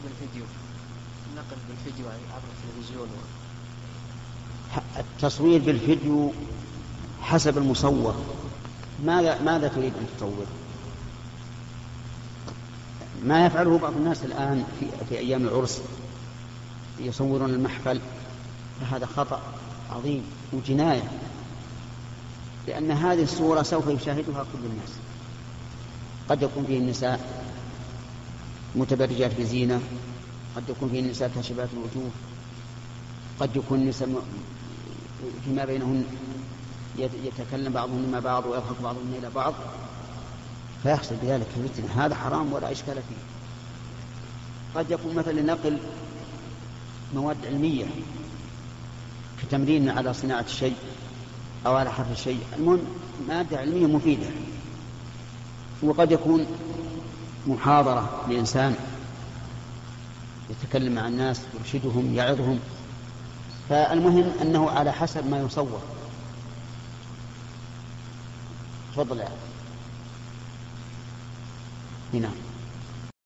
بالفيديو، نقل بالفيديو عبر التلفزيون. التصوير بالفيديو حسب المصور. ماذا تريد أن تصور؟ ما يفعله بعض الناس الآن في أيام العرس، يصورون المحفل، فهذا خطأ عظيم وجناية، لأن هذه الصورة سوف يشاهدها كل الناس. قد يكون فيه النساء متبرجات بزينة، قد يكون فيه النساء كاشفات الوجوه، قد يكون النساء فيما بينهن يتكلم بعضهن مع بعض ويضحك بعضهن إلى بعض، فيحصل بذلك الفتنة. هذا حرام ولا إشكال فيه. قد يكون مثلا نقل مواد علمية كتمرين على صناعة الشيء أو على حفظ الشيء، المهم مادة علمية مفيدة. وقد يكون محاضرة لإنسان يتكلم مع الناس يرشدهم يعظهم، فالمهم أنه على حسب ما يصور. تفضل يا نعم.